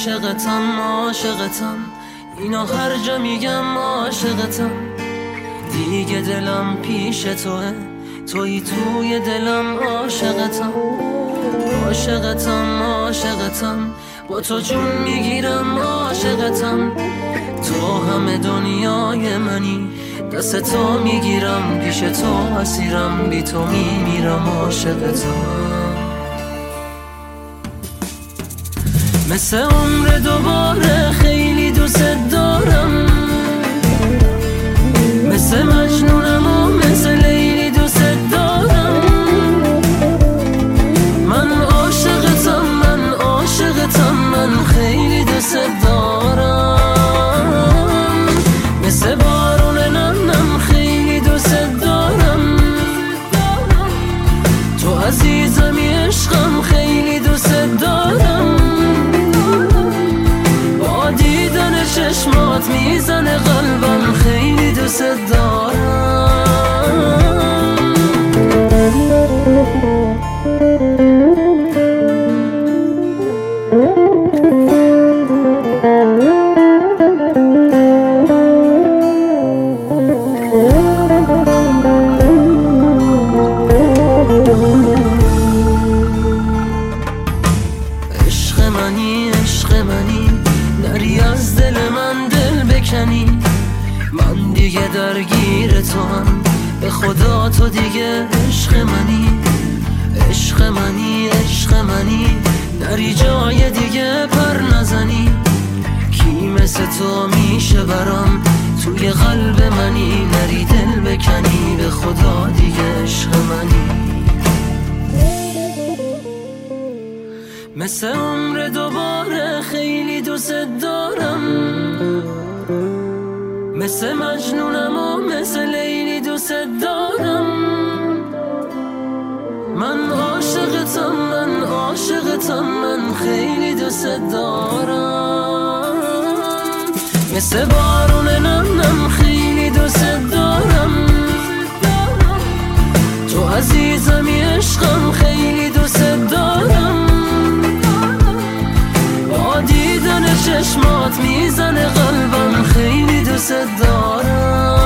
عاشقتم عاشقتم، اینا هر جا میگم عاشقتم. دیگه دلم پیش توه، تویی توی دلم. عاشقتم عاشقتم عاشقتم، با تو جون میگیرم. عاشقتم تو همه دنیای منی، دست تو میگیرم، پیش تو اسیرم، بی تو میمیرم. عاشقتم مثل عمر دوباره خیلی دوست دارم، مثل مجنونم و مثل لیلی دوست دارم. من عاشقتم من عاشقتم، من خیلی دوست دارم. مثل بارون نمنم خیلی دوست دارم. تو عزیزمی عشقم خیلی دوست دارم. با دیدن چشمات میزنه قلبم، خیلی دوست دارم. عشق منی عشق منی، نری از دل من دل بکنی. من دیگه درگیر تو هم، به خدا تو دیگه عشق منی. عشق منی عشق منی، نری جای دیگه پر نزنی. کی مثل تو میشه برام توی قلب منی، نری دل بکنی، به خدا دیگه عشق منی. مثل عمر دوباره خیلی دوست دارم، مثل مجنونم و مثل لیلی دوست دارم. من عاشقتم من عاشقتم، من خیلی دوست دارم. مثل بارون نمنم خیلی دوست دارم. تو عزیزمی عشقم خیلی دوست دارم. با دیدن چشمات میزنه قلبم، خیلی دوست دارم.